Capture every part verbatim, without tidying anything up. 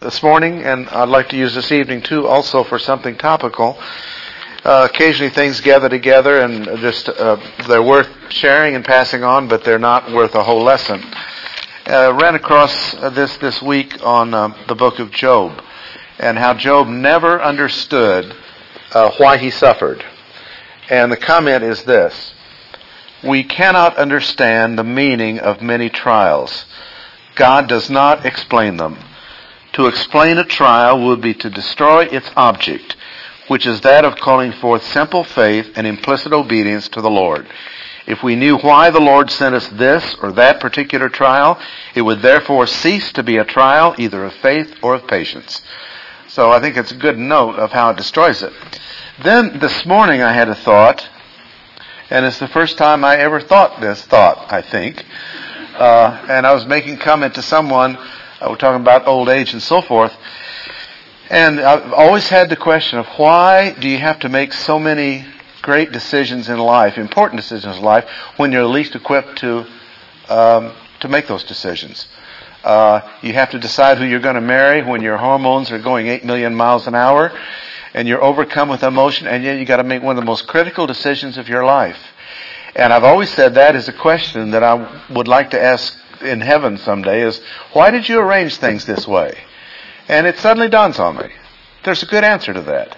this morning, and I'd like to use this evening too also for something topical. Uh, occasionally things gather together and just uh, they're worth sharing and passing on, but they're not worth a whole lesson. Uh, ran across uh, this this week on uh, the book of Job, and how Job never understood uh, why he suffered. And the comment is this: we cannot understand the meaning of many trials. God does not explain them. To explain a trial would be to destroy its object, which is that of calling forth simple faith and implicit obedience to the Lord. If we knew why the Lord sent us this or that particular trial, it would therefore cease to be a trial either of faith or of patience. So I think it's a good note of how it destroys it. Then this morning I had a thought, and it's the first time I ever thought this thought, I think. Uh, and I was making comment to someone, uh, we're talking about old age and so forth, and I've always had the question of why do you have to make so many great decisions in life, important decisions in life, when you're least equipped to um, to make those decisions. Uh, you have to decide who you're going to marry when your hormones are going eight million miles an hour, and you're overcome with emotion, and yet you got to make one of the most critical decisions of your life. And I've always said that is a question that I would like to ask in heaven someday, is why did you arrange things this way? And it suddenly dawns on me. There's a good answer to that.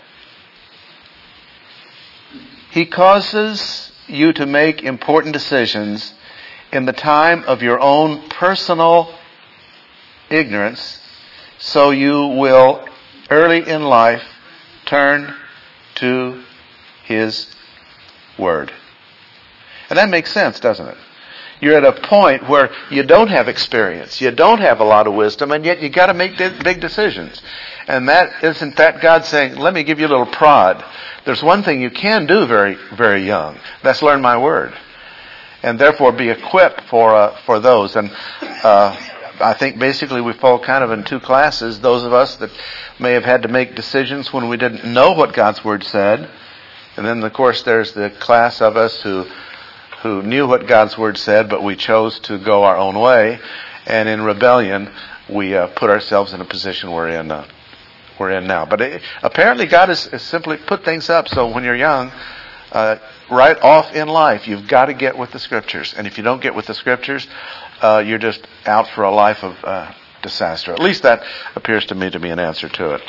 He causes you to make important decisions in the time of your own personal ignorance, so you will early in life turn to His Word. And that makes sense, doesn't it? You're at a point where you don't have experience, you don't have a lot of wisdom, and yet you got to make big decisions. And that isn't that God saying, let me give you a little prod. There's one thing you can do very, very young. That's learn my Word. And therefore be equipped for uh, for those. And uh, I think basically we fall kind of in two classes. Those of us that may have had to make decisions when we didn't know what God's Word said. And then, of course, there's the class of us who who knew what God's Word said, but we chose to go our own way. And in rebellion, we uh, put ourselves in a position we're in uh, we're in now. But it, apparently God has, has simply put things up so when you're young, uh, right off in life, you've got to get with the Scriptures. And if you don't get with the Scriptures, uh, you're just out for a life of uh, disaster. At least that appears to me to be an answer to it.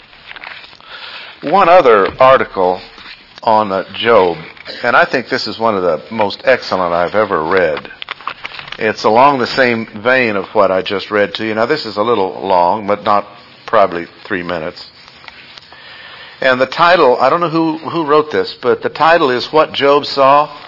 One other article on uh, Job, and I think this is one of the most excellent I've ever read. It's along the same vein of what I just read to you. Now this is a little long, but not probably three minutes. And the title, I don't know who, who wrote this, but the title is What Job Saw.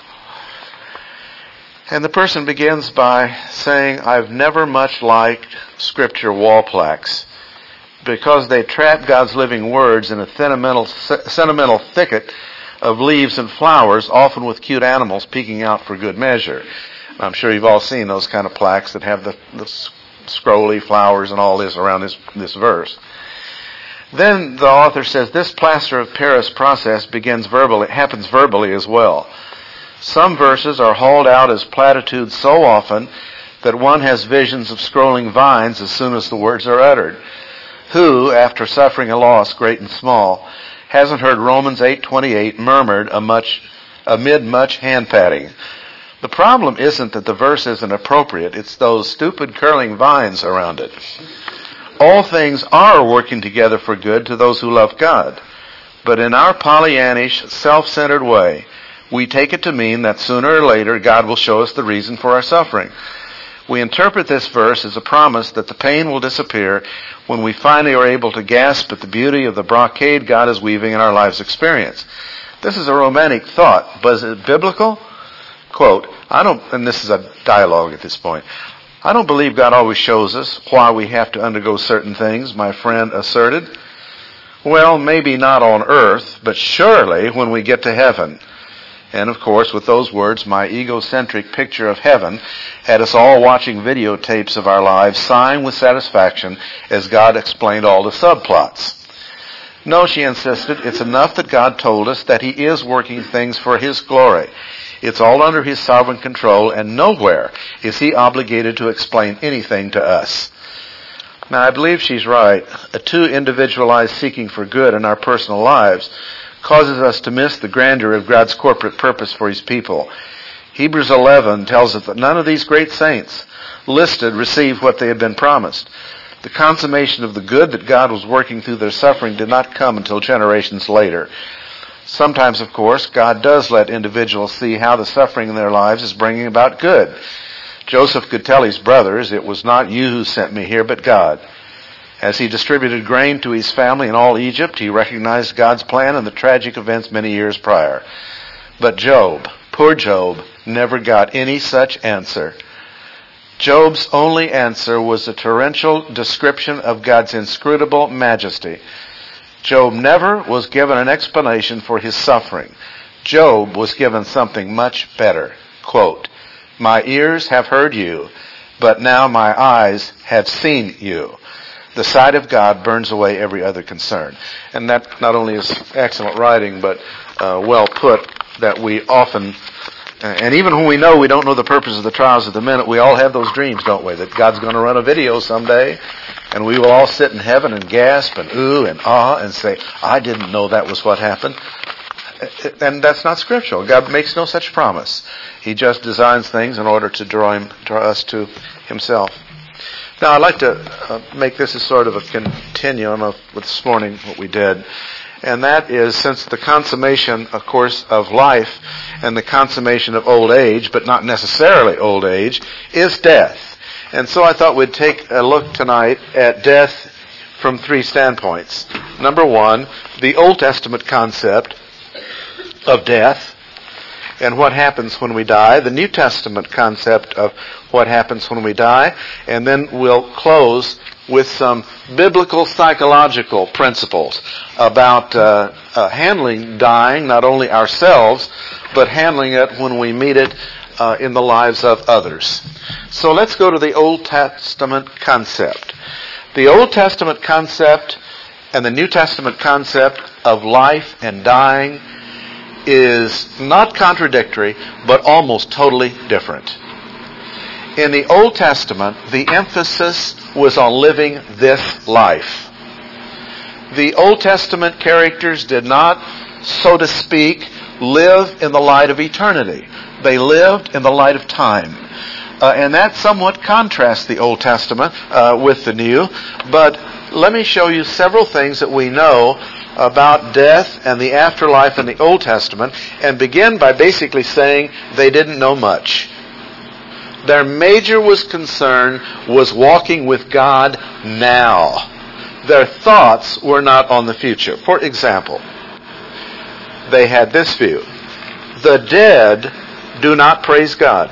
And the person begins by saying, I've never much liked Scripture wall plaques because they trap God's living words in a sentimental, sentimental thicket of leaves and flowers, often with cute animals peeking out for good measure. I'm sure you've all seen those kind of plaques that have the, the scrolly flowers and all this around this, this verse. Then the author says, this plaster of Paris process begins verbally, happens verbally as well. Some verses are hauled out as platitudes so often that one has visions of scrolling vines as soon as the words are uttered. Who, after suffering a loss great and small, hasn't heard Romans eight twenty-eight murmured a much, amid much hand-patting? The problem isn't that the verse isn't appropriate. It's those stupid curling vines around it. All things are working together for good to those who love God. But in our Pollyannish, self-centered way, we take it to mean that sooner or later God will show us the reason for our suffering. We interpret this verse as a promise that the pain will disappear when we finally are able to gasp at the beauty of the brocade God is weaving in our life's experience. This is a romantic thought, but is it biblical? Quote, I don't, and this is a dialogue at this point, I don't believe God always shows us why we have to undergo certain things, my friend asserted. Well, maybe not on earth, but surely when we get to heaven. And of course, with those words, my egocentric picture of heaven had us all watching videotapes of our lives, sighing with satisfaction as God explained all the subplots. No, she insisted, it's enough that God told us that He is working things for His glory. It's all under His sovereign control, and nowhere is He obligated to explain anything to us. Now, I believe she's right. A too individualized seeking for good in our personal lives causes us to miss the grandeur of God's corporate purpose for His people. Hebrews eleven tells us that none of these great saints listed received what they had been promised. The consummation of the good that God was working through their suffering did not come until generations later. Sometimes, of course, God does let individuals see how the suffering in their lives is bringing about good. Joseph could tell his brothers, "It was not you who sent me here, but God." As he distributed grain to his family in all Egypt, he recognized God's plan in the tragic events many years prior. But Job, poor Job, never got any such answer. Job's only answer was a torrential description of God's inscrutable majesty. Job never was given an explanation for his suffering. Job was given something much better. Quote, "My ears have heard you, but now my eyes have seen you." The sight of God burns away every other concern. And that not only is excellent writing, but uh, well put, that we often... And even when we know we don't know the purpose of the trials at the minute, we all have those dreams, don't we? That God's going to run a video someday, and we will all sit in heaven and gasp and ooh and ah and say, "I didn't know that was what happened." And that's not scriptural. God makes no such promise. He just designs things in order to draw, him, draw us to Himself. Now, I'd like to uh, make this as sort of a continuum of with this morning what we did. And that is, since the consummation, of course, of life and the consummation of old age, but not necessarily old age, is death. And so I thought we'd take a look tonight at death from three standpoints. Number one, the Old Testament concept of death and what happens when we die. The New Testament concept of what happens when we die. And then we'll close with some biblical psychological principles about uh, uh, handling dying, not only ourselves, but handling it when we meet it uh, in the lives of others. So let's go to the Old Testament concept. The Old Testament concept and the New Testament concept of life and dying is not contradictory, but almost totally different. In the Old Testament, the emphasis was on living this life. The Old Testament characters did not, so to speak, live in the light of eternity. They lived in the light of time. Uh, and that somewhat contrasts the Old Testament uh, with the New. But let me show you several things that we know about death and the afterlife in the Old Testament, and begin by basically saying they didn't know much. Their major was concern was walking with God now. Their thoughts were not on the future. For example, they had this view: the dead do not praise God.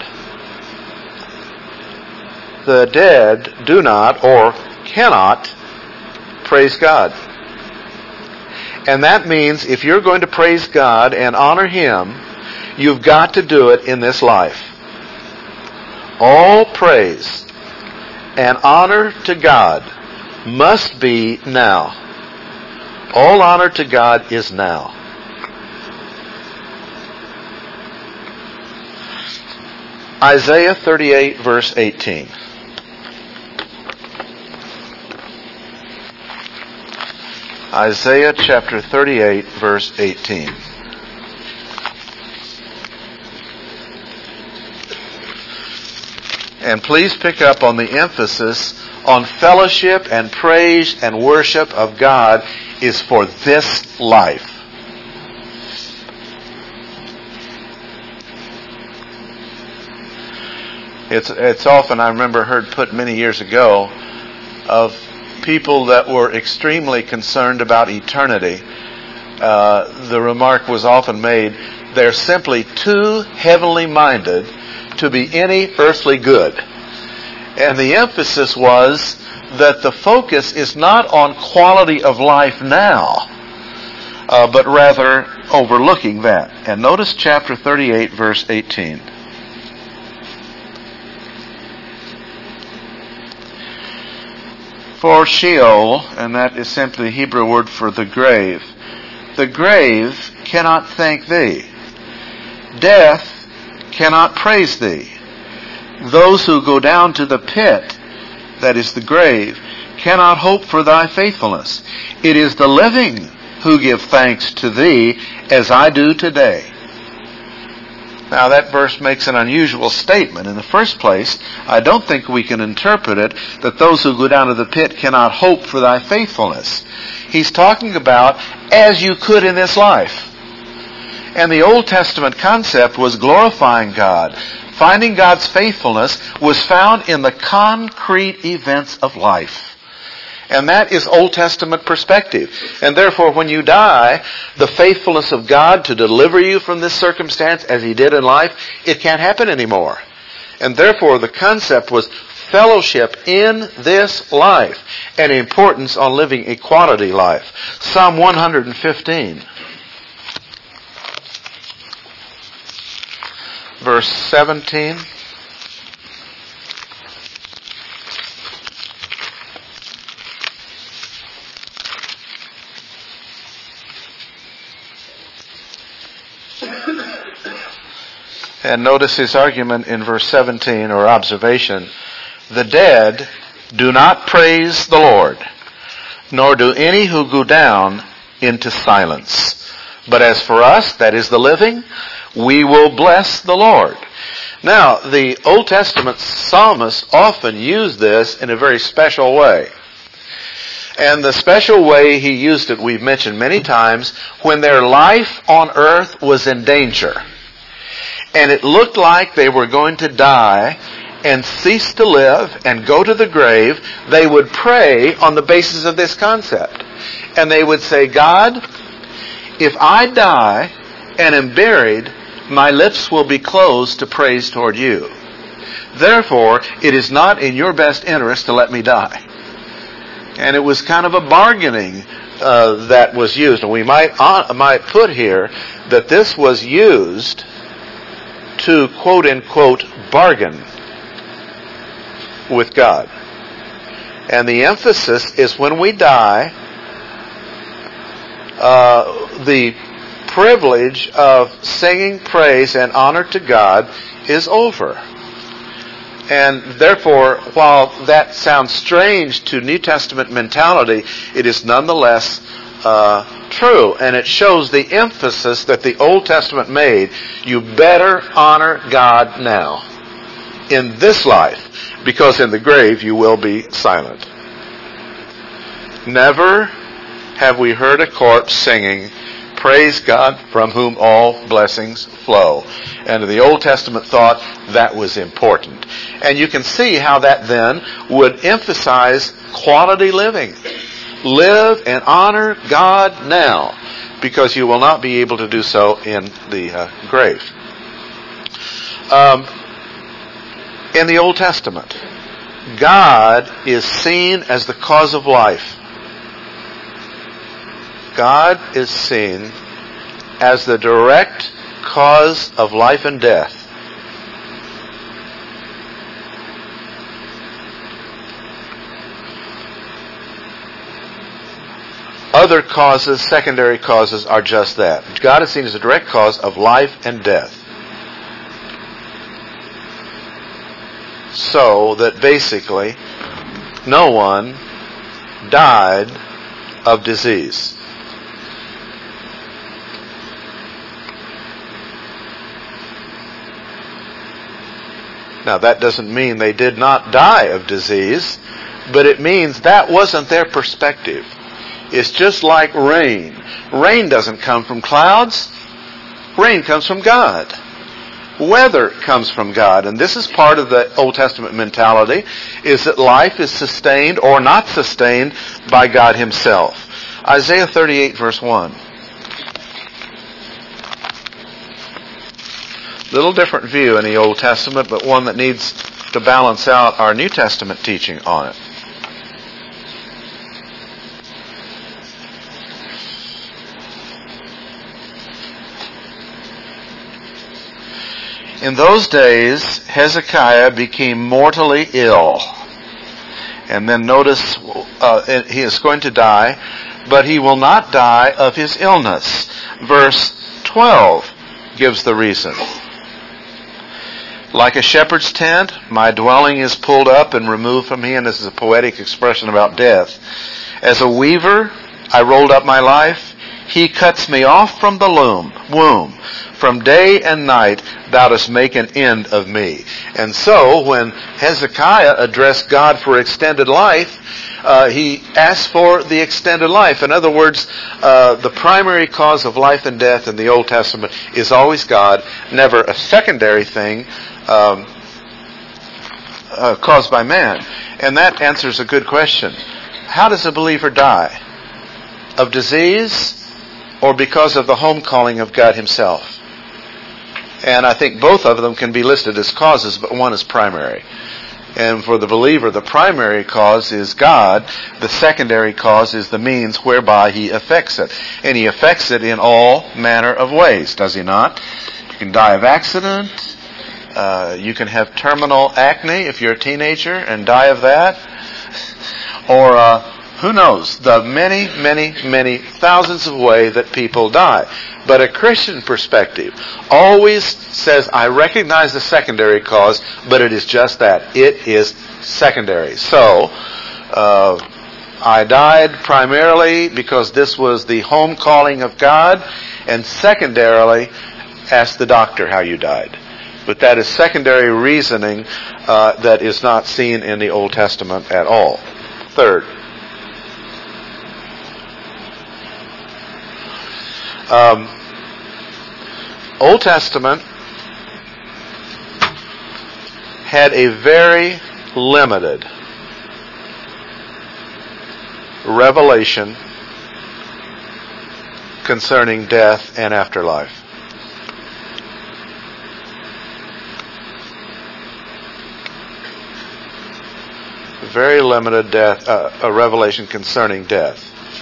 The dead do not or cannot praise God. And that means if you're going to praise God and honor Him, you've got to do it in this life. All praise and honor to God must be now. All honor to God is now. Isaiah thirty-eight, verse eighteen. Isaiah chapter thirty-eight, verse eighteen. And please pick up on the emphasis on fellowship and praise and worship of God is for this life. It's it's often, I remember, heard put many years ago of people that were extremely concerned about eternity. Uh, the remark was often made, they're simply too heavenly minded to be any earthly good. And the emphasis was that the focus is not on quality of life now, uh, but rather overlooking that. And notice chapter thirty-eight, verse eighteen. For Sheol, and that is simply the Hebrew word for the grave, the grave cannot thank thee. Death cannot praise thee. Those who go down to the pit, that is the grave, cannot hope for thy faithfulness. It is the living who give thanks to thee, as I do today. Now that verse makes an unusual statement. In the first place, I don't think we can interpret it that those who go down to the pit cannot hope for thy faithfulness. He's talking about as you could in this life. And the Old Testament concept was glorifying God. Finding God's faithfulness was found in the concrete events of life. And that is Old Testament perspective. And therefore, when you die, the faithfulness of God to deliver you from this circumstance as He did in life, it can't happen anymore. And therefore, the concept was fellowship in this life and importance on living a quality life. Psalm one hundred fifteen, verse seventeen. And notice his argument in verse seventeen, or observation. The dead do not praise the Lord, nor do any who go down into silence. But as for us, that is the living, we will bless the Lord. Now, the Old Testament psalmists often use this in a very special way. And the special way he used it, we've mentioned many times, when their life on earth was in danger. And it looked like they were going to die and cease to live and go to the grave, they would pray on the basis of this concept. And they would say, God, if I die and am buried, my lips will be closed to praise toward you. Therefore, it is not in your best interest to let me die. And it was kind of a bargaining uh, that was used. And we might, uh, might put here that this was used to quote-unquote bargain with God. And the emphasis is when we die, uh, the privilege of singing praise and honor to God is over. And therefore, while that sounds strange to New Testament mentality, it is nonetheless uh, true. And it shows the emphasis that the Old Testament made. You better honor God now, in this life, because in the grave you will be silent. Never have we heard a corpse singing, praise God from whom all blessings flow. And the Old Testament thought that was important. And you can see how that then would emphasize quality living. Live and honor God now, because you will not be able to do so in the uh, grave. Um, in the Old Testament, God is seen as the cause of life. God is seen as the direct cause of life and death. Other causes, secondary causes, are just that. God is seen as a direct cause of life and death. So that basically no one died of disease. Now that doesn't mean they did not die of disease, but it means that wasn't their perspective. It's just like rain. Rain doesn't come from clouds. Rain comes from God. Weather comes from God. And this is part of the Old Testament mentality, is that life is sustained or not sustained by God Himself. Isaiah thirty-eight verse one. Little different view in the Old Testament, but one that needs to balance out our New Testament teaching on it. In those days, Hezekiah became mortally ill. And then notice, uh, he is going to die, but he will not die of his illness. Verse twelve gives the reason. Like a shepherd's tent, my dwelling is pulled up and removed from me, and this is a poetic expression about death. As a weaver, I rolled up my life. He cuts me off from the loom, womb. From day and night, thou dost make an end of me. And so, when Hezekiah addressed God for extended life, uh, he asked for the extended life. In other words, uh, the primary cause of life and death in the Old Testament is always God, never a secondary thing um, uh, caused by man. And that answers a good question. How does a believer die? Of disease or because of the home calling of God Himself? And I think both of them can be listed as causes, but one is primary. And for the believer, the primary cause is God. The secondary cause is the means whereby He affects it. And He affects it in all manner of ways, does He not? You can die of accident. Uh, you can have terminal acne if you're a teenager and die of that. Or uh, who knows, the many, many, many thousands of ways that people die. But a Christian perspective always says, I recognize the secondary cause, but it is just that. It is secondary. So, uh, I died primarily because this was the home calling of God, and secondarily, ask the doctor how you died. But that is secondary reasoning uh, that is not seen in the Old Testament at all. Third, um, Old Testament had a very limited revelation concerning death and afterlife. Very limited death, uh, a revelation concerning death.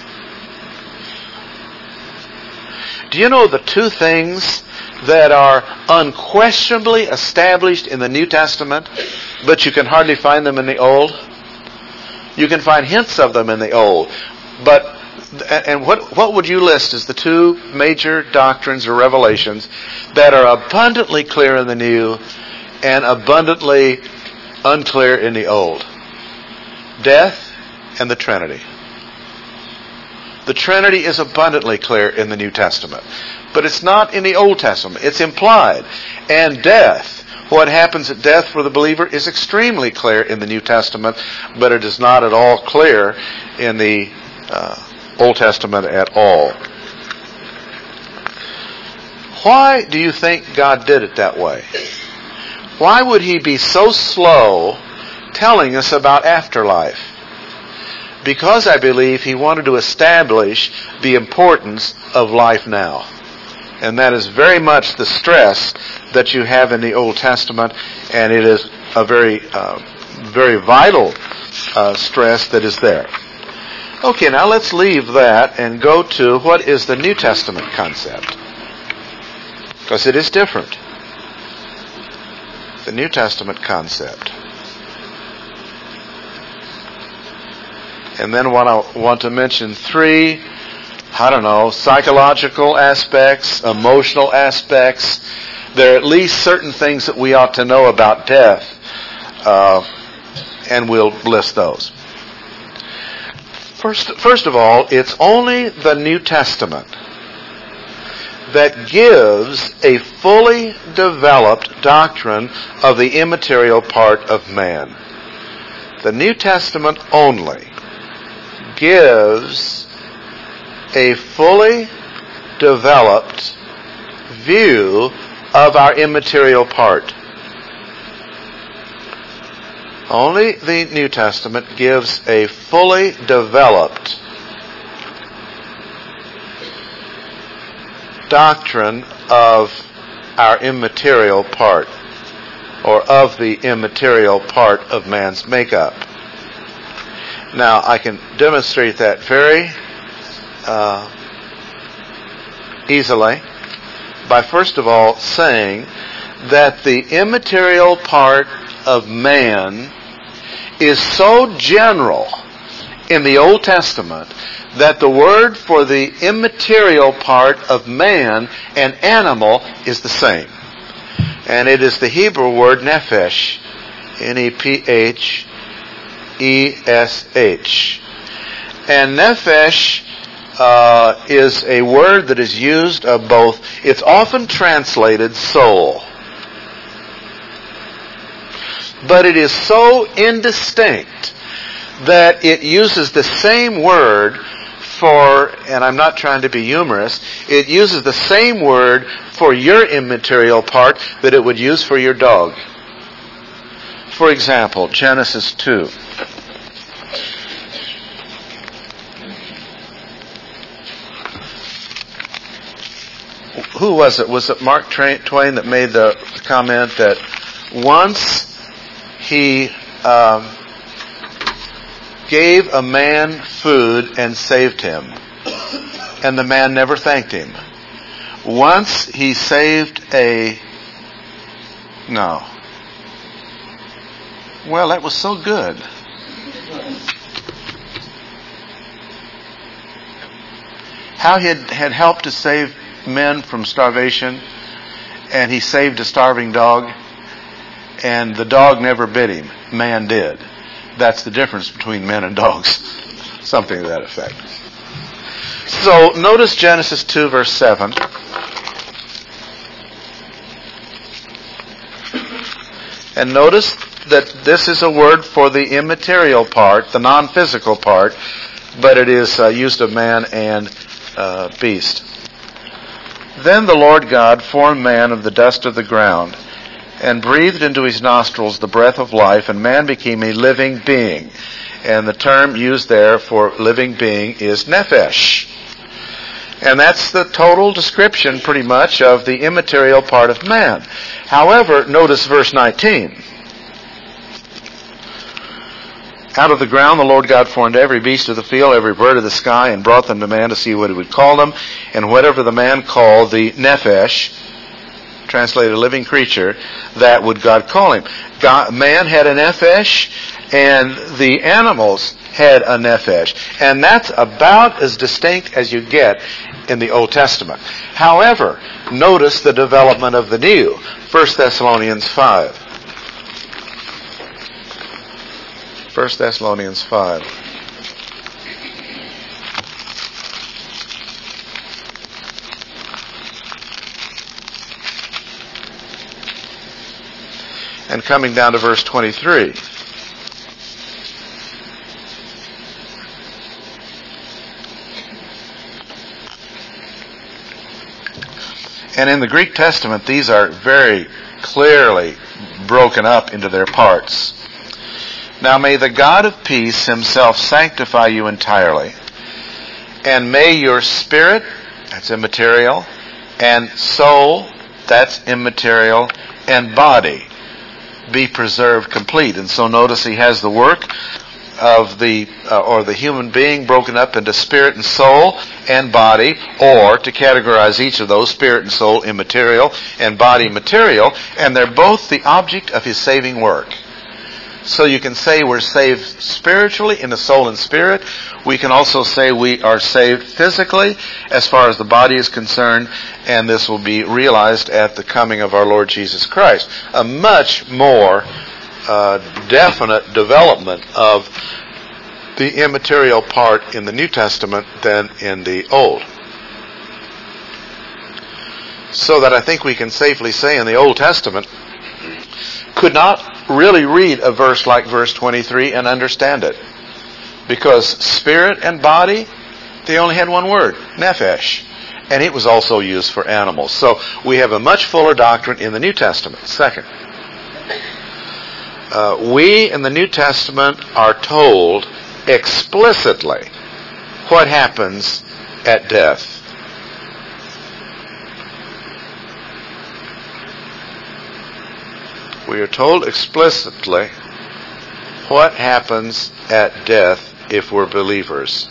Do you know the two things that are unquestionably established in the New Testament, but you can hardly find them in the Old? You can find hints of them in the Old, but and what what would you list as the two major doctrines or revelations that are abundantly clear in the New and abundantly unclear in the Old? Death and the Trinity. The Trinity is abundantly clear in the New Testament, but it's not in the Old Testament. It's implied. And death, what happens at death for the believer, is extremely clear in the New Testament, but it is not at all clear in the uh, Old Testament at all. Why do you think God did it that way? Why would He be so slow telling us about afterlife? Because I believe He wanted to establish the importance of life now. And that is very much the stress that you have in the Old Testament, and it is a very, uh, very vital uh, stress that is there. Okay, now let's leave that and go to what is the New Testament concept. Because it is different. The New Testament concept. And then what I want to mention three, I don't know, psychological aspects, emotional aspects. There are at least certain things that we ought to know about death, uh, and we'll list those. First, first of all, it's only the New Testament that gives a fully developed doctrine of the immaterial part of man. The New Testament only gives a fully developed view of our immaterial part. Only the New Testament gives a fully developed doctrine of our immaterial part, or of the immaterial part of man's makeup. Now, I can demonstrate that very uh, easily by first of all saying that the immaterial part of man is so general in the Old Testament that the word for the immaterial part of man and animal is the same. And it is the Hebrew word nephesh, N E P H E S H. And nephesh uh, is a word that is used of both. It's often translated soul. But it is so indistinct that it uses the same word for, and I'm not trying to be humorous, it uses the same word for your immaterial part that it would use for your dog. For example, Genesis two. Who was it? Was it Mark Twain that made the comment that once he um, gave a man food and saved him, and the man never thanked him. Once he saved a... No. Well, that was so good. How he had, had helped to save men from starvation, and he saved a starving dog, and the dog never bit him. Man did. That's the difference between men and dogs. Something to that effect. So, notice Genesis two, verse seven. And notice that this is a word for the immaterial part, the non-physical part, but it is uh, used of man and uh, beast. Then the Lord God formed man of the dust of the ground, and breathed into his nostrils the breath of life, and man became a living being. And the term used there for living being is nephesh. And that's the total description, pretty much, of the immaterial part of man. However, notice verse nineteen. Out of the ground the Lord God formed every beast of the field, every bird of the sky, and brought them to man to see what he would call them. And whatever the man called the nephesh, translated living creature, that would God call him. God, man had a nephesh, and the animals had a nephesh. And that's about as distinct as you get in the Old Testament. However, notice the development of the new. First Thessalonians five. First Thessalonians five. And coming down to verse twenty-three. And in the Greek Testament, these are very clearly broken up into their parts. Now may the God of peace himself sanctify you entirely, and may your spirit, that's immaterial, and soul, that's immaterial, and body be preserved complete. And so notice he has the work of the, uh, or the human being broken up into spirit and soul and body, or to categorize each of those, spirit and soul immaterial and body material, and they're both the object of his saving work. So you can say we're saved spiritually in the soul and spirit. We can also say we are saved physically as far as the body is concerned, and this will be realized at the coming of our Lord Jesus Christ. A much more uh, definite development of the immaterial part in the New Testament than in the Old. So that I think we can safely say in the Old Testament could not really read a verse like verse twenty-three and understand it. Because spirit and body, they only had one word, nephesh. And it was also used for animals. So we have a much fuller doctrine in the New Testament. Second, uh, we in the New Testament are told explicitly what happens at death. We are told explicitly what happens at death if we're believers.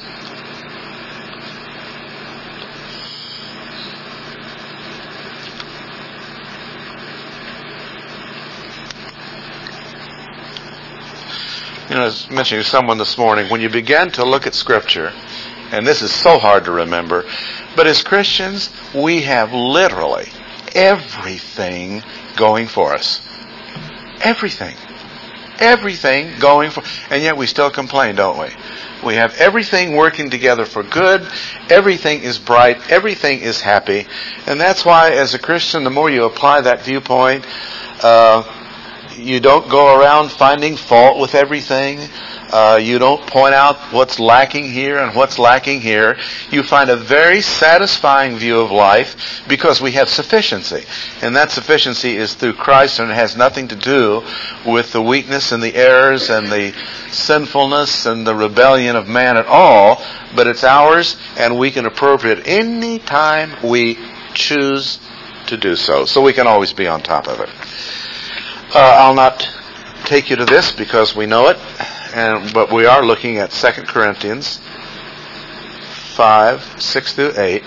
You know, I was mentioning to someone this morning, when you begin to look at Scripture, and this is so hard to remember, but as Christians, we have literally everything going for us. Everything. Everything going for... And yet we still complain, don't we? We have everything working together for good. Everything is bright. Everything is happy. And that's why, as a Christian, the more you apply that viewpoint, uh, you don't go around finding fault with everything. Uh, you don't point out what's lacking here and what's lacking here. You find a very satisfying view of life because we have sufficiency. And that sufficiency is through Christ, and it has nothing to do with the weakness and the errors and the sinfulness and the rebellion of man at all. But it's ours, and we can appropriate it any time we choose to do so. So we can always be on top of it. Uh, I'll not take you to this because we know it. And, but we are looking at Second Corinthians five, six through eight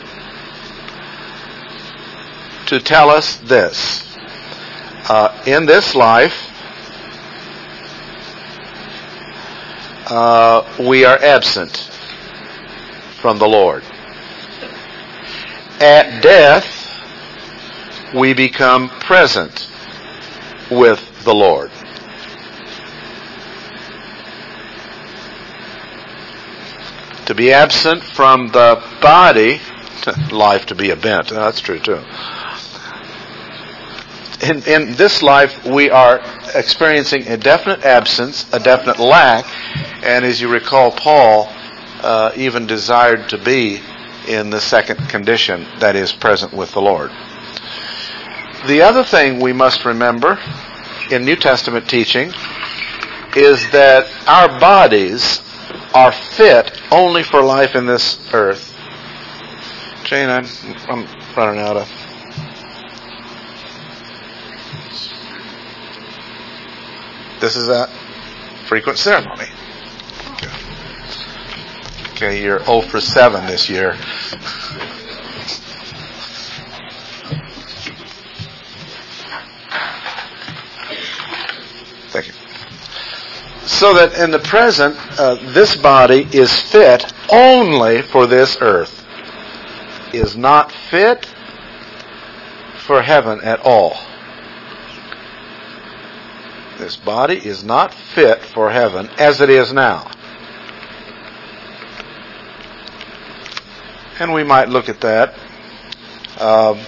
to tell us this. Uh, in this life, uh, we are absent from the Lord. At death, we become present with the Lord. To be absent from the body, life to be a bent. That's true too. In, in this life, we are experiencing a definite absence, a definite lack, and as you recall, Paul uh, even desired to be in the second condition, that is, present with the Lord. The other thing we must remember in New Testament teaching is that our bodies are fit only for life in this earth. Jane, I'm, I'm running out of... This is a frequent ceremony. Okay, okay, you're zero for seven this year. Thank you. So that in the present, uh, this body is fit only for this earth. Is not fit for heaven at all. This body is not fit for heaven as it is now. And we might look at that. Um,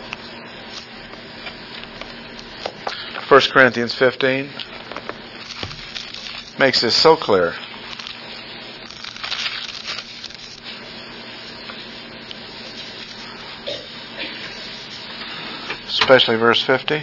First Corinthians fifteen makes this so clear. Especially verse fifty.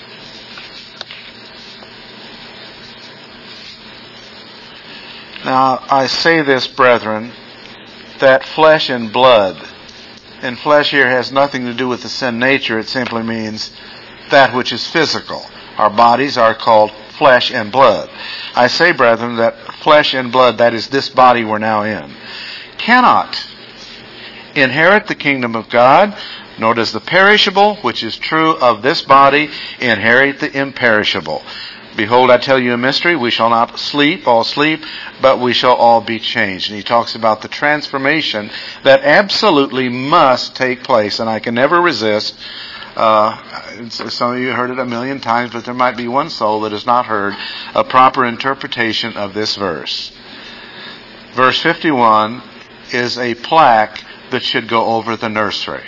Now, I say this, brethren, that flesh and blood, and flesh here has nothing to do with the sin nature, it simply means that which is physical. Our bodies are called flesh and blood. I say, brethren, that flesh and blood, that is this body we're now in, cannot inherit the kingdom of God, nor does the perishable, which is true of this body, inherit the imperishable. Behold, I tell you a mystery. We shall not sleep, all sleep, but we shall all be changed. And he talks about the transformation that absolutely must take place. And I can never resist. Uh, some of you heard it a million times, but there might be one soul that has not heard a proper interpretation of this verse. Verse fifty-one is a plaque that should go over the nursery.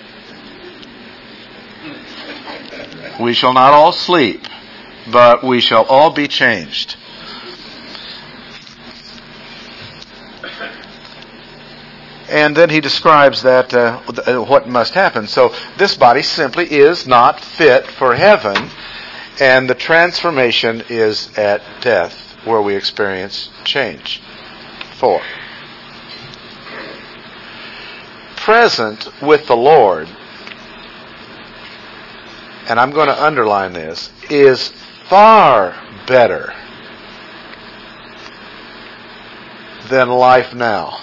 We shall not all sleep, but we shall all be changed. And then he describes that uh, what must happen. So this body simply is not fit for heaven, and the transformation is at death, where we experience change. Four. Present with the Lord, and I'm going to underline this, is far better than life now.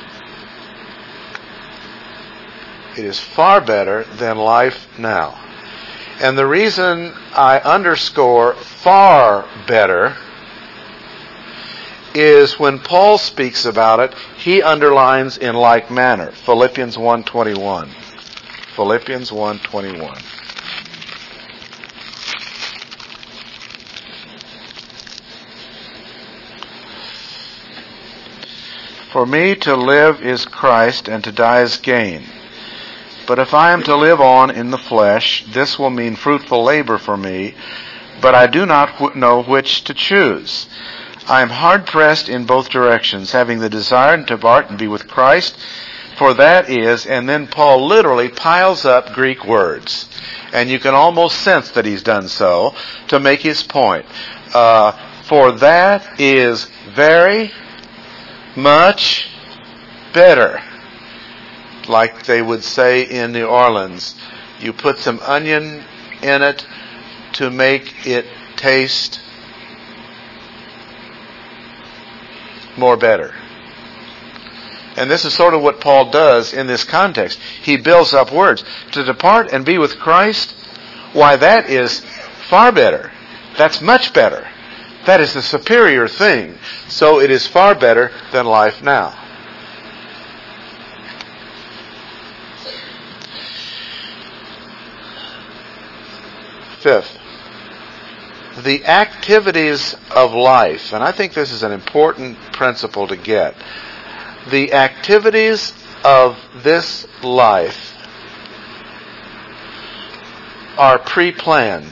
It is far better than life now. And the reason I underscore far better is when Paul speaks about it, he underlines in like manner. Philippians one twenty-one. Philippians one twenty-one. For me to live is Christ, and to die is gain. But if I am to live on in the flesh, this will mean fruitful labor for me, but I do not know which to choose. I am hard-pressed in both directions, having the desire to depart and be with Christ, for that is, and then Paul literally piles up Greek words. And you can almost sense that he's done so to make his point. Uh, for that is very much better. Like they would say in New Orleans, you put some onion in it to make it taste more better. And this is sort of what Paul does in this context. He builds up words. To depart and be with Christ, why, that is far better. That's much better. That is the superior thing. So it is far better than life now. Fifth, the activities of life, and I think this is an important principle to get. The activities of this life are pre-planned.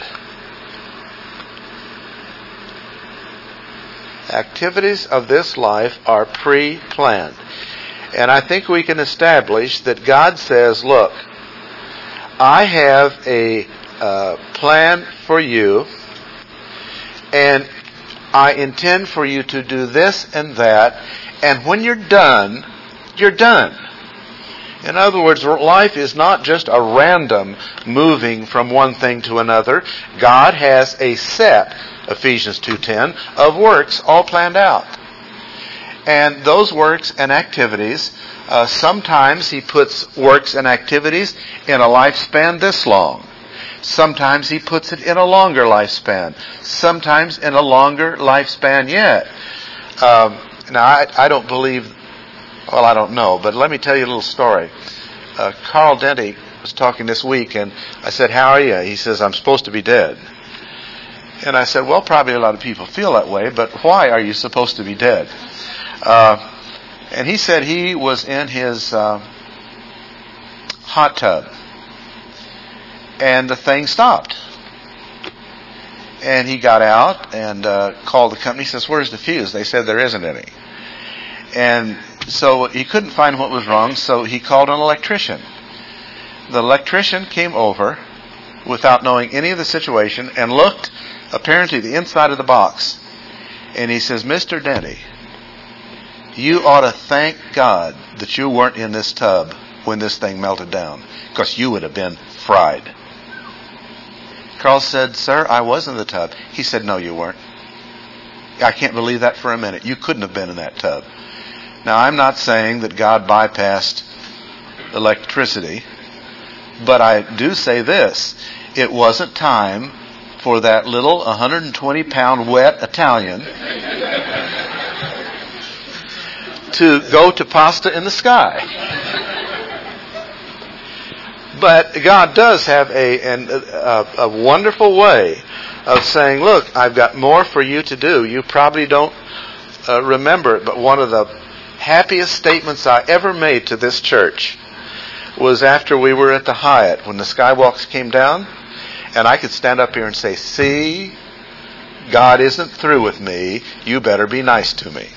Activities of this life are pre-planned. And I think we can establish that God says, look, I have a uh, plan for you, and I intend for you to do this and that, and when you're done, you're done. In other words, life is not just a random moving from one thing to another. God has a set, Ephesians two ten, of works all planned out. And those works and activities, uh, sometimes He puts works and activities in a lifespan this long. Sometimes He puts it in a longer lifespan. Sometimes in a longer lifespan yet. Um, now, I, I don't believe, well, I don't know, but let me tell you a little story. Uh, Carl Denty was talking this week, and I said, how are you? He says, I'm supposed to be dead. And I said, well, probably a lot of people feel that way, but why are you supposed to be dead? Uh, and he said he was in his uh, hot tub, and the thing stopped. And he got out and uh, called the company. He says, where's the fuse? They said there isn't any. And so he couldn't find what was wrong, so he called an electrician. The electrician came over without knowing any of the situation and looked apparently the inside of the box. And he says, Mister Denty, you ought to thank God that you weren't in this tub when this thing melted down, because you would have been fried. Carl said, sir, I was in the tub. He said, no, you weren't. I can't believe that for a minute. You couldn't have been in that tub. Now, I'm not saying that God bypassed electricity, but I do say this. It wasn't time for that little one hundred twenty pound wet Italian to go to pasta in the sky. But God does have a, an, a, a wonderful way of saying, look, I've got more for you to do. You probably don't uh, remember it, but one of the happiest statements I ever made to this church was after we were at the Hyatt, when the skywalks came down, and I could stand up here and say, see, God isn't through with me. You better be nice to me.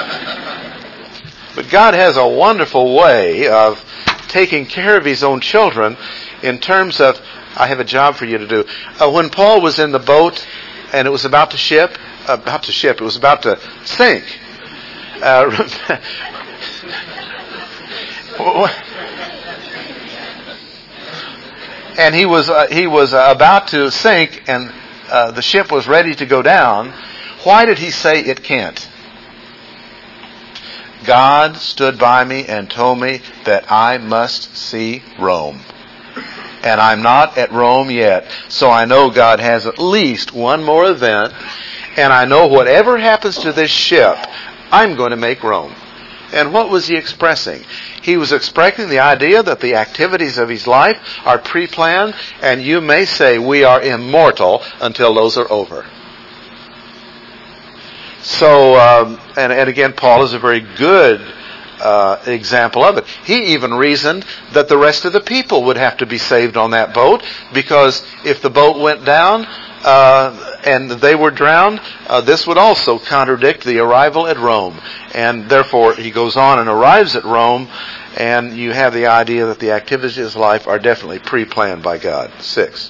But God has a wonderful way of taking care of His own children in terms of, I have a job for you to do. Uh, when Paul was in the boat and it was about to ship, uh, about to ship, it was about to sink. Uh, and he was uh, he was uh, about to sink, and uh, the ship was ready to go down. Why did he say it can't? God stood by me and told me that I must see Rome. And I'm not at Rome yet. So I know God has at least one more event. And I know whatever happens to this ship, I'm going to make Rome. And what was he expressing? He was expressing the idea that the activities of his life are pre-planned. And you may say we are immortal until those are over. So, um, and, and again, Paul is a very good uh, example of it. He even reasoned that the rest of the people would have to be saved on that boat, because if the boat went down uh, and they were drowned, uh, this would also contradict the arrival at Rome. And therefore, he goes on and arrives at Rome, and you have the idea that the activities of his life are definitely pre-planned by God. Six.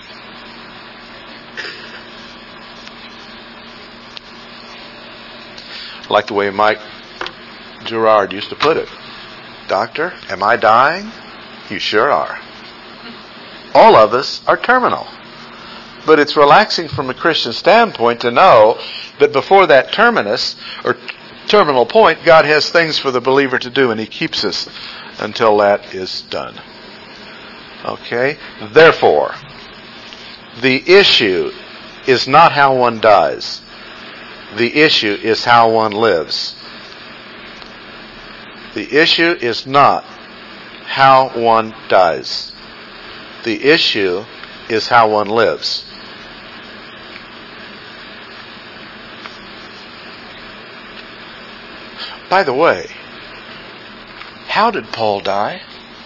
I like the way Mike Gerard used to put it. Doctor, am I dying? You sure are. All of us are terminal. But it's relaxing from a Christian standpoint to know that before that terminus, or terminal point, God has things for the believer to do, and He keeps us until that is done. Okay? Therefore, the issue is not how one dies. The issue is how one lives. The issue is not how one dies. The issue is how one lives. By the way, how did Paul die?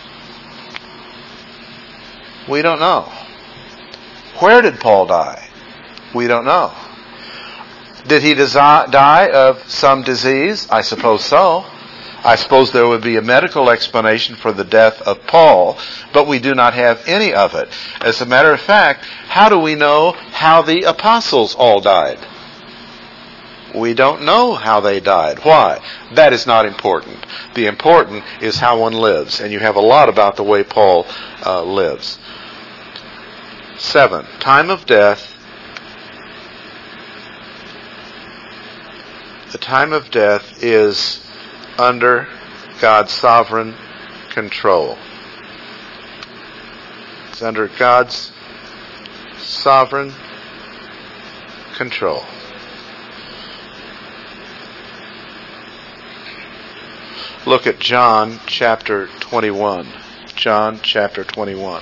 We don't know. Where did Paul die? We don't know. Did he desi- die of some disease? I suppose so. I suppose there would be a medical explanation for the death of Paul, but we do not have any of it. As a matter of fact, how do we know how the apostles all died? We don't know how they died. Why? That is not important. The important is how one lives, and you have a lot about the way Paul uh, lives. Seven, time of death. The time of death is under God's sovereign control. It's under God's sovereign control. Look at John chapter twenty-one. John chapter twenty-one.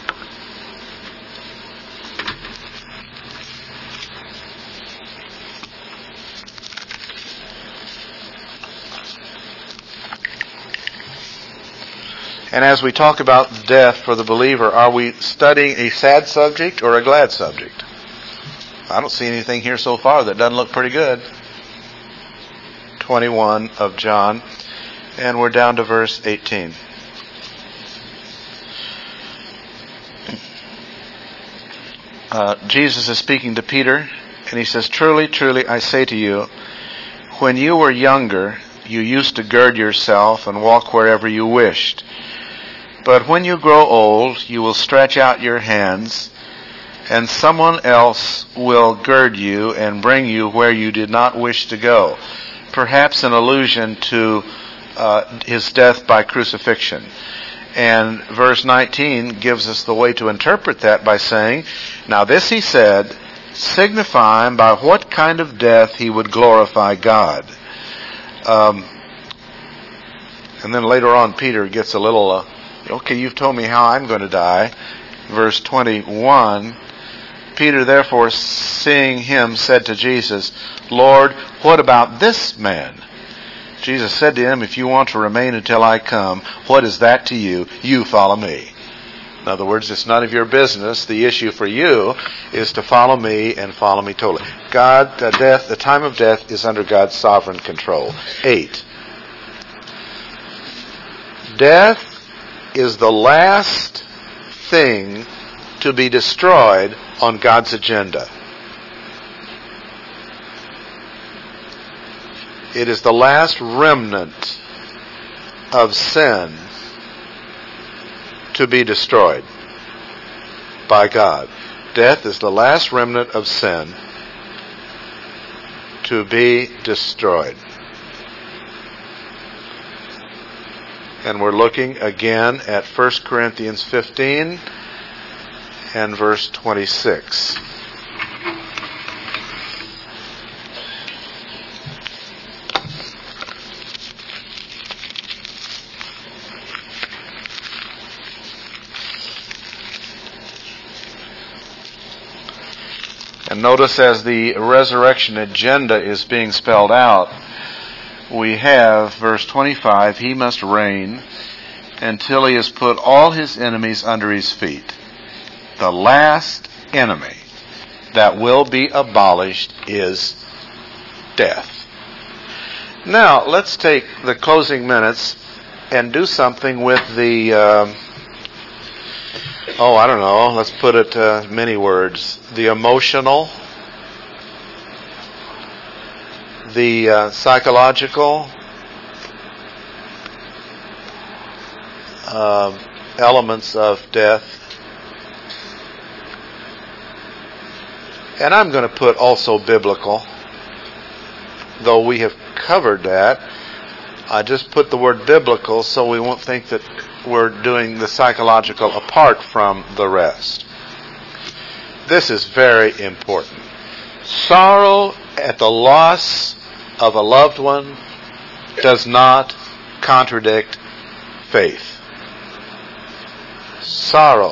And as we talk about death for the believer, are we studying a sad subject or a glad subject? I don't see anything here so far that doesn't look pretty good. twenty-one of John, and we're down to verse eighteen. Uh, Jesus is speaking to Peter, and he says, "Truly, truly, I say to you, when you were younger, you used to gird yourself and walk wherever you wished. But when you grow old, you will stretch out your hands, and someone else will gird you and bring you where you did not wish to go." Perhaps an allusion to uh, his death by crucifixion. And verse nineteen gives us the way to interpret that by saying, "Now this he said, signifying by what kind of death he would glorify God." Um, and then later on, Peter gets a little... Uh, Okay, you've told me how I'm going to die. Verse twenty-one, Peter therefore, seeing him, said to Jesus, "Lord, what about this man?" Jesus said to him, "If you want to remain until I come, what is that to you? You follow me." In other words, it's none of your business. The issue for you is to follow me and follow me totally. God, the death, the time of death is under God's sovereign control. Eight. Death is the last thing to be destroyed on God's agenda. It is the last remnant of sin to be destroyed by God. Death is the last remnant of sin to be destroyed. And we're looking again at First Corinthians fifteen and verse twenty-six. And notice as the resurrection agenda is being spelled out, we have verse twenty-five, he must reign until he has put all his enemies under his feet. The last enemy that will be abolished is death. Now, let's take the closing minutes and do something with the, uh, oh, I don't know, let's put it uh, many words. The emotional, the uh, psychological uh, elements of death. And I'm going to put also biblical, though we have covered that. I just put the word biblical so we won't think that we're doing the psychological apart from the rest. This is very important. Sorrow at the loss of a loved one does not contradict faith. Sorrow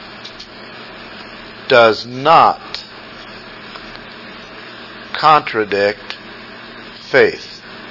does not contradict faith.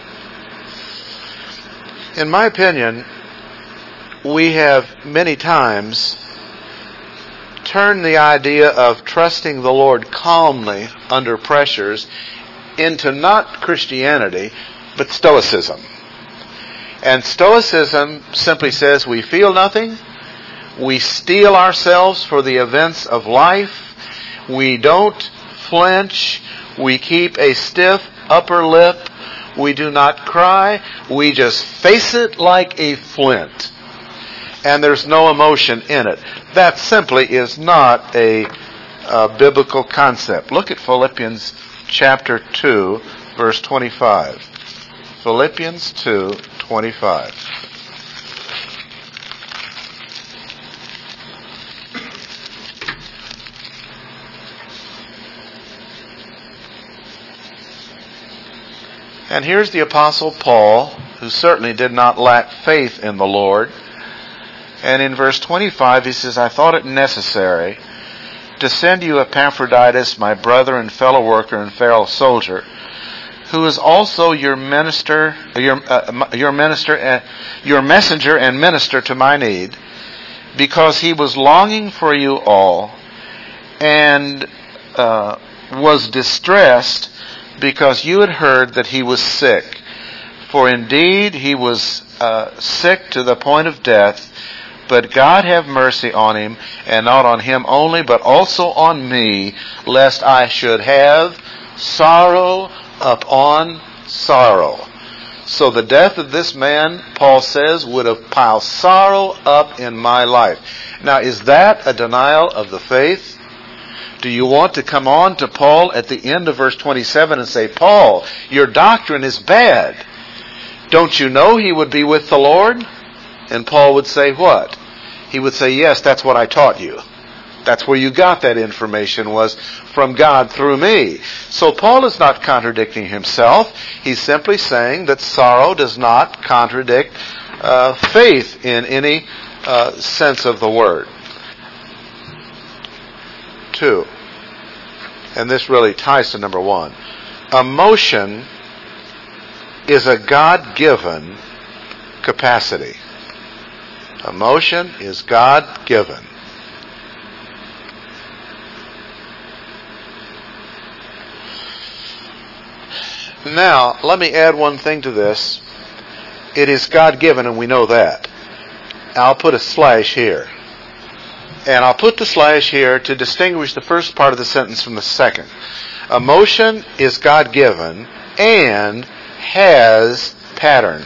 In my opinion, we have many times turned the idea of trusting the Lord calmly under pressures into not Christianity, but Stoicism. And Stoicism simply says we feel nothing, we steel ourselves for the events of life, we don't flinch, we keep a stiff upper lip, we do not cry, we just face it like a flint. And there's no emotion in it. That simply is not a, a biblical concept. Look at Philippians chapter two, verse twenty-five. Philippians two, twenty-five. And here's the Apostle Paul, who certainly did not lack faith in the Lord. And in verse twenty-five he says, I thought it necessary to send you Epaphroditus, my brother and fellow worker and fellow soldier, who is also your minister, your uh, your minister, uh, your messenger and minister to my need, because he was longing for you all, and uh, was distressed because you had heard that he was sick. For indeed he was uh, sick to the point of death. But God have mercy on him, and not on him only, but also on me, lest I should have sorrow upon sorrow. So the death of this man, Paul says, would have piled sorrow up in my life. Now, is that a denial of the faith? Do you want to come on to Paul at the end of verse twenty-seven and say, Paul, your doctrine is bad. Don't you know he would be with the Lord? And Paul would say what? He would say, yes, that's what I taught you. That's where you got that information, was from God through me. So Paul is not contradicting himself. He's simply saying that sorrow does not contradict uh, faith in any uh, sense of the word. Two, and this really ties to number one. Emotion is a God-given capacity. Emotion is God-given. Now, let me add one thing to this. It is God-given, and we know that. I'll put a slash here. And I'll put the slash here to distinguish the first part of the sentence from the second. Emotion is God-given and has pattern.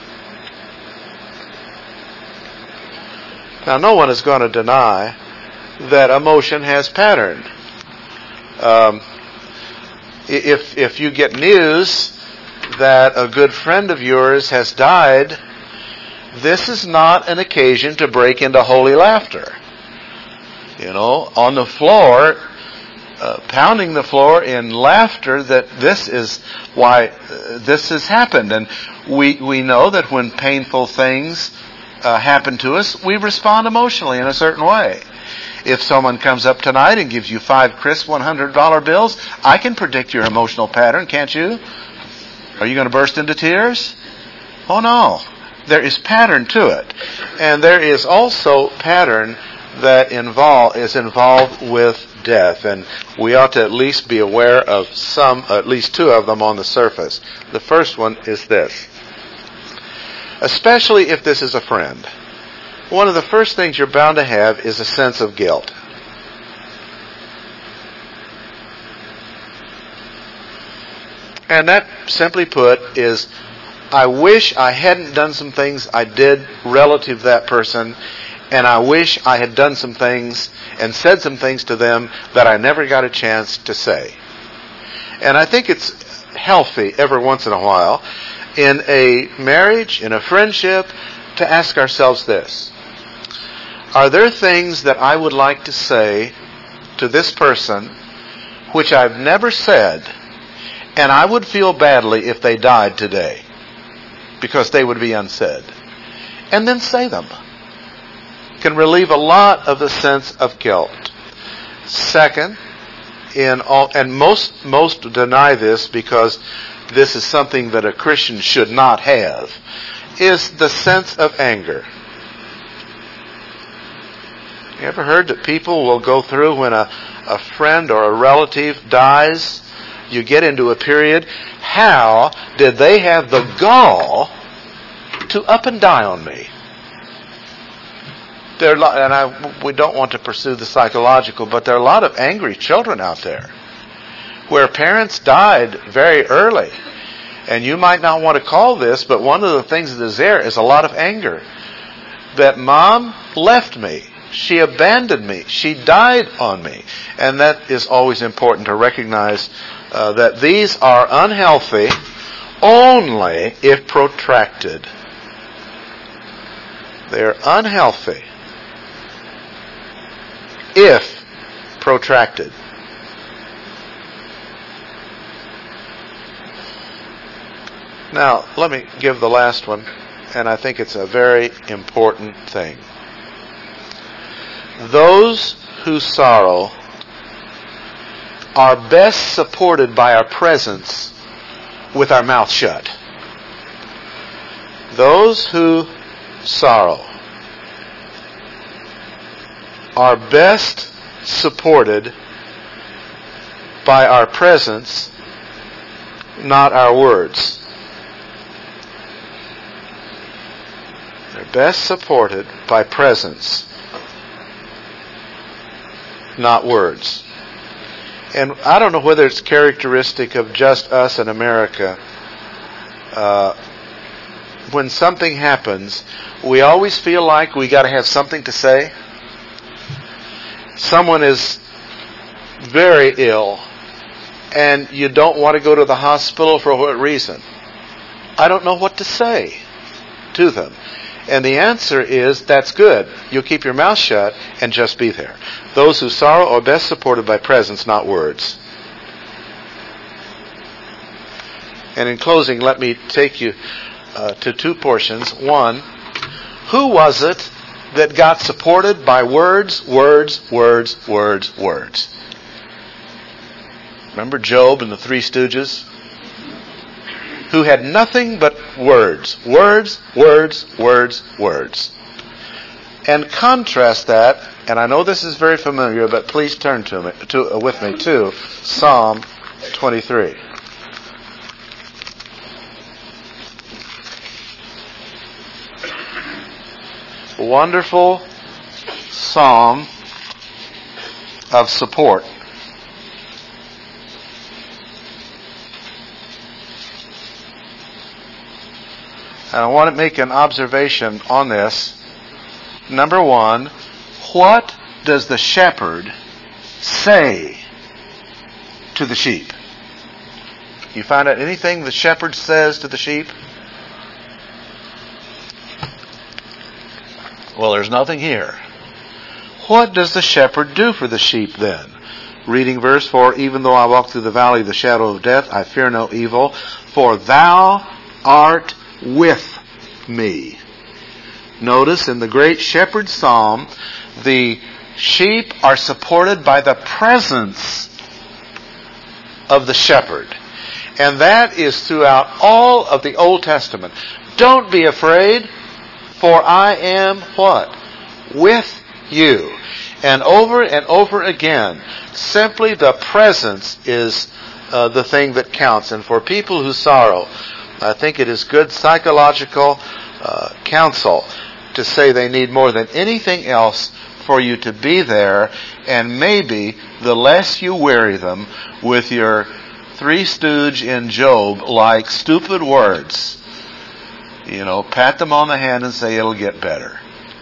Now, no one is going to deny that emotion has pattern. Um, if if you get news that a good friend of yours has died, this is not an occasion to break into holy laughter. You know, on the floor, uh, pounding the floor in laughter that this is why uh, this has happened. And we we know that when painful things Uh, happen to us, we respond emotionally in a certain way. If someone comes up tonight and gives you five crisp one hundred dollar bills, I can predict your emotional pattern, can't you? Are you going to burst into tears? Oh no. There is pattern to it. And there is also pattern that involve, is involved with death. And we ought to at least be aware of some, at least two of them on the surface. The first one is this. Especially if this is a friend. One of the first things you're bound to have is a sense of guilt. And that, simply put, is I wish I hadn't done some things I did relative to that person, and I wish I had done some things and said some things to them that I never got a chance to say. And I think it's healthy every once in a while in a marriage, in a friendship, to ask ourselves this. Are there things that I would like to say to this person which I've never said, and I would feel badly if they died today because they would be unsaid? And then say them. Can relieve a lot of the sense of guilt. Second, in all, and most most deny this because this is something that a Christian should not have, is the sense of anger. You ever heard that people will go through when a, a friend or a relative dies, you get into a period, how did they have the gall to up and die on me? There are, and I, we don't want to pursue the psychological, but there are a lot of angry children out there where parents died very early. And you might not want to call this, but one of the things that is there is a lot of anger. That mom left me. She abandoned me. She died on me. And that is always important to recognize uh, that these are unhealthy only if protracted. They're unhealthy if protracted. Now, let me give the last one, and I think it's a very important thing. Those who sorrow are best supported by our presence with our mouth shut. Those who sorrow are best supported by our presence, not our words. They're best supported by presence, not words. And I don't know whether it's characteristic of just us in America. Uh, when something happens, we always feel like we got to have something to say. Someone is very ill, and you don't want to go to the hospital for what reason? I don't know what to say to them. And the answer is, that's good. You'll keep your mouth shut and just be there. Those who sorrow are best supported by presence, not words. And in closing, let me take you uh, to two portions. One, who was it that got supported by words, words, words, words, words? Remember Job and the Three Stooges? Who had nothing but words. Words, words, words, words. And contrast that, and I know this is very familiar, but please turn to me, to, uh, with me to Psalm twenty-three. Wonderful psalm of support. And I want to make an observation on this. Number one, what does the shepherd say to the sheep? You find out anything the shepherd says to the sheep? Well, there's nothing here. What does the shepherd do for the sheep then? Reading verse four, even though I walk through the valley of the shadow of death, I fear no evil, for thou art with me. Notice in the great shepherd psalm, the sheep are supported by the presence of the shepherd. And that is throughout all of the Old Testament. Don't be afraid, for I am what? With you. And over and over again, simply the presence is uh, the thing that counts. And for people who sorrow, I think it is good psychological uh, counsel to say they need more than anything else for you to be there, and maybe the less you weary them with your three stooge in Job like stupid words, you know, pat them on the hand and say it'll get better.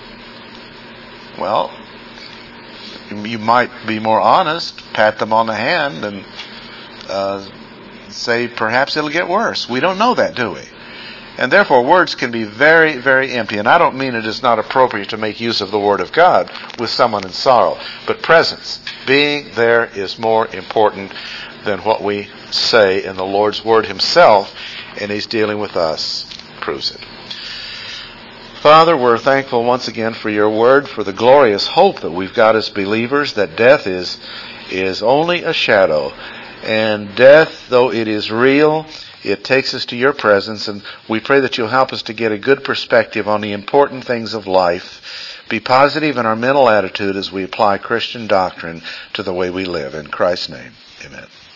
Well, you might be more honest, pat them on the hand and uh, say perhaps it'll get worse. We don't know that, do we? And therefore, words can be very, very empty. And I don't mean it is not appropriate to make use of the Word of God with someone in sorrow. But presence, being there, is more important than what we say. And the Lord's Word Himself, and He's dealing with us, proves it. Father, we're thankful once again for Your Word, for the glorious hope that we've got as believers, that death is, is only a shadow. And death, though it is real, it takes us to Your presence, and we pray that You'll help us to get a good perspective on the important things of life. Be positive in our mental attitude as we apply Christian doctrine to the way we live. In Christ's name, amen.